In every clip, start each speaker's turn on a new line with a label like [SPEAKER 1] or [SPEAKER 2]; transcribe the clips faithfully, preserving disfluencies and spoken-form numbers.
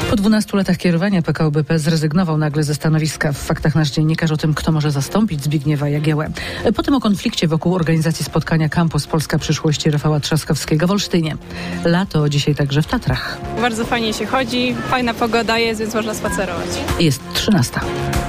[SPEAKER 1] Po dwunastu latach kierowania P K O B P zrezygnował nagle ze stanowiska. W faktach nasz dziennikarz o tym, kto może zastąpić Zbigniewa Jagiełę. Potem o konflikcie wokół organizacji spotkania Campus Polska Przyszłości Rafała Trzaskowskiego w Olsztynie. Lato dzisiaj także w Tatrach.
[SPEAKER 2] Bardzo fajnie się chodzi, fajna pogoda jest, więc można spacerować.
[SPEAKER 1] Jest trzynasta.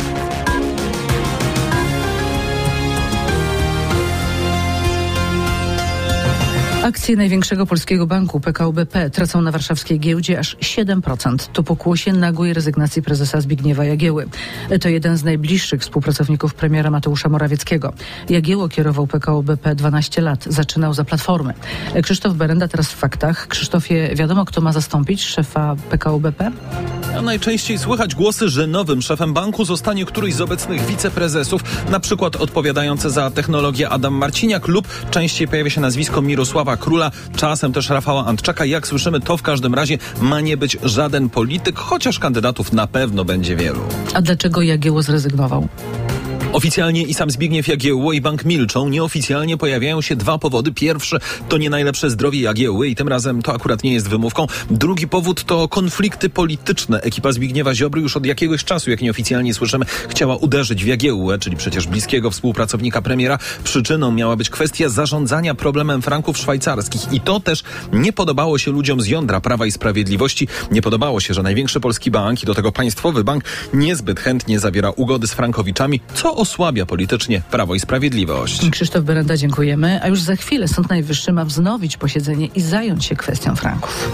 [SPEAKER 1] Akcje największego polskiego banku P K O B P tracą na warszawskiej giełdzie aż siedem procent. To pokłosie nagłej rezygnacji prezesa Zbigniewa Jagieły. To jeden z najbliższych współpracowników premiera Mateusza Morawieckiego. Jagieło kierował P K O B P dwanaście lat. Zaczynał za Platformy. Krzysztof Berenda teraz w faktach. Krzysztofie, wiadomo, kto ma zastąpić szefa P K O B P?
[SPEAKER 3] A najczęściej słychać głosy, że nowym szefem banku zostanie któryś z obecnych wiceprezesów, na przykład odpowiadający za technologię Adam Marciniak, lub częściej pojawia się nazwisko Mirosława Króla, czasem też Rafała Antczaka. Jak słyszymy, to w każdym razie ma nie być żaden polityk, chociaż kandydatów na pewno będzie wielu.
[SPEAKER 1] A dlaczego Jagieło zrezygnował?
[SPEAKER 3] Oficjalnie i sam Zbigniew Jagiełło i bank milczą. Nieoficjalnie pojawiają się dwa powody. Pierwszy to nie najlepsze zdrowie Jagiełły i tym razem to akurat nie jest wymówką. Drugi powód to konflikty polityczne. Ekipa Zbigniewa Ziobry już od jakiegoś czasu, jak nieoficjalnie słyszymy, chciała uderzyć w Jagiełłę, czyli przecież bliskiego współpracownika premiera. Przyczyną miała być kwestia zarządzania problemem franków szwajcarskich. I to też nie podobało się ludziom z jądra Prawa i Sprawiedliwości. Nie podobało się, że największy polski bank i do tego państwowy bank niezbyt chętnie zawiera ugody z frankowiczami, co osłabia politycznie Prawo i Sprawiedliwość.
[SPEAKER 1] Krzysztof Berenda, dziękujemy. A już za chwilę Sąd Najwyższy ma wznowić posiedzenie i zająć się kwestią franków.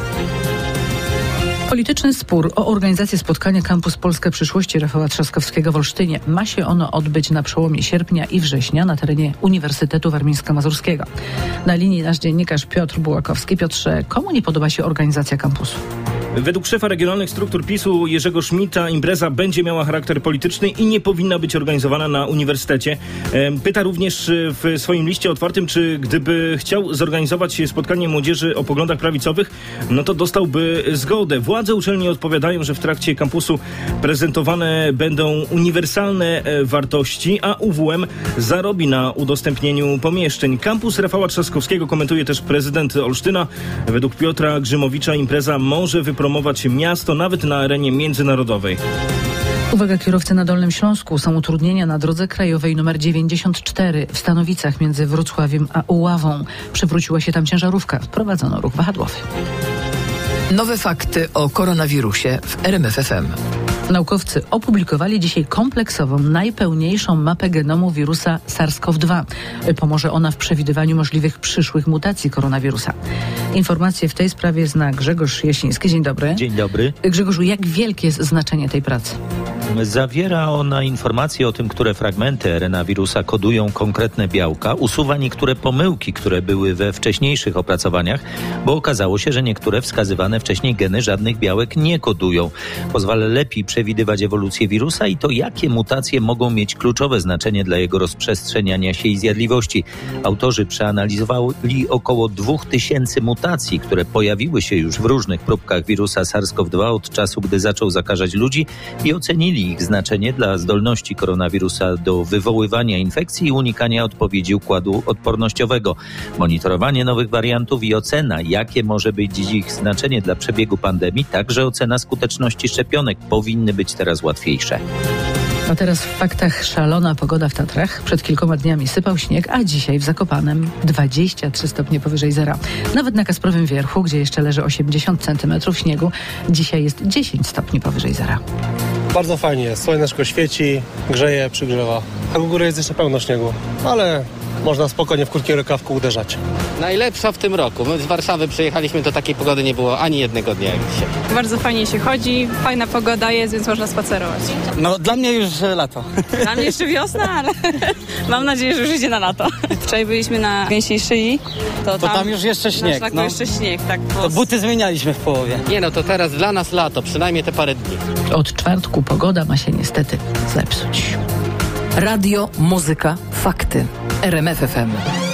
[SPEAKER 1] Polityczny spór o organizację spotkania Campus Polska Przyszłości Rafała Trzaskowskiego w Olsztynie. Ma się ono odbyć na przełomie sierpnia i września na terenie Uniwersytetu Warmińsko-Mazurskiego. Na linii nasz dziennikarz Piotr Bułakowski. Piotrze, komu nie podoba się organizacja kampusu?
[SPEAKER 4] Według szefa regionalnych struktur PiSu Jerzego Schmidta impreza będzie miała charakter polityczny i nie powinna być organizowana na uniwersytecie. Pyta również w swoim liście otwartym, czy gdyby chciał zorganizować spotkanie młodzieży o poglądach prawicowych, no to dostałby zgodę. Władze uczelni odpowiadają, że w trakcie kampusu prezentowane będą uniwersalne wartości, a U W M zarobi na udostępnieniu pomieszczeń. Kampus Rafała Trzaskowskiego komentuje też prezydent Olsztyna. Według Piotra Grzymowicza impreza może wypromować miasto nawet na arenie międzynarodowej.
[SPEAKER 1] Uwaga, kierowcy na Dolnym Śląsku. Są utrudnienia na drodze krajowej numer dziewięćdziesiąt cztery w Stanowicach między Wrocławiem a Oławą. Przewróciła się tam ciężarówka. Wprowadzono ruch wahadłowy.
[SPEAKER 5] Nowe fakty o koronawirusie w R M F F M.
[SPEAKER 1] Naukowcy opublikowali dzisiaj kompleksową, najpełniejszą mapę genomu wirusa SARS-CoV dwa. Pomoże ona w przewidywaniu możliwych przyszłych mutacji koronawirusa. Informacje w tej sprawie zna Grzegorz Jasiński. Dzień dobry.
[SPEAKER 6] Dzień dobry.
[SPEAKER 1] Grzegorzu, jak wielkie jest znaczenie tej pracy?
[SPEAKER 6] Zawiera ona informacje o tym, które fragmenty R N A wirusa kodują konkretne białka, usuwa niektóre pomyłki, które były we wcześniejszych opracowaniach, bo okazało się, że niektóre wskazywane wcześniej geny żadnych białek nie kodują. Pozwala lepiej przewidywać ewolucję wirusa i to, jakie mutacje mogą mieć kluczowe znaczenie dla jego rozprzestrzeniania się i zjadliwości. Autorzy przeanalizowali około dwóch tysięcy mutacji, które pojawiły się już w różnych próbkach wirusa SARS-CoV dwa od czasu, gdy zaczął zakażać ludzi, i ocenili ich znaczenie dla zdolności koronawirusa do wywoływania infekcji i unikania odpowiedzi układu odpornościowego. Monitorowanie nowych wariantów i ocena, jakie może być ich znaczenie dla przebiegu pandemii, także ocena skuteczności szczepionek powinny być teraz łatwiejsze.
[SPEAKER 1] A teraz w faktach szalona pogoda w Tatrach. Przed kilkoma dniami sypał śnieg, a dzisiaj w Zakopanem dwadzieścia trzy stopnie powyżej zera. Nawet na Kasprowym Wierchu, gdzie jeszcze leży osiemdziesiąt centymetrów śniegu, dzisiaj jest dziesięć stopni powyżej zera.
[SPEAKER 7] Bardzo fajnie, słoneczko świeci, grzeje, przygrzewa. A u góry jest jeszcze pełno śniegu, ale można spokojnie w krótkim rękawku uderzać.
[SPEAKER 8] Najlepsza w tym roku. My z Warszawy przyjechaliśmy, to takiej pogody nie było ani jednego dnia jak dzisiaj.
[SPEAKER 2] Bardzo fajnie się chodzi, fajna pogoda jest, więc można spacerować.
[SPEAKER 9] No dla mnie już lato.
[SPEAKER 2] Dla mnie jeszcze wiosna, ale mam nadzieję, że już idzie na lato. Wczoraj byliśmy na Gęsiej Szyi. To,
[SPEAKER 9] to
[SPEAKER 2] tam,
[SPEAKER 9] tam już jeszcze śnieg.
[SPEAKER 2] Tak,
[SPEAKER 9] no.
[SPEAKER 2] jeszcze śnieg, tak.
[SPEAKER 9] To buty zmienialiśmy w połowie.
[SPEAKER 8] Nie no, to teraz dla nas lato, przynajmniej te parę dni.
[SPEAKER 1] Od czwartku pogoda ma się niestety zepsuć.
[SPEAKER 5] Radio, muzyka, fakty. R M F F M.